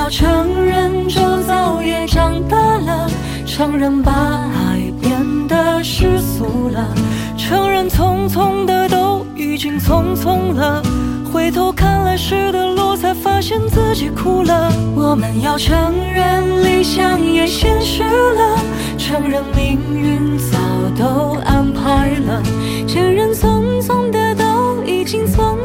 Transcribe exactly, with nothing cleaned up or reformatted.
要承认周遭也长大了，承认把爱变得世俗了，承认匆匆的都已经匆匆了，回头看来时的路，才发现自己哭了。我们要承认理想也现实了，承认命运早都安排了，承认匆匆的都已经匆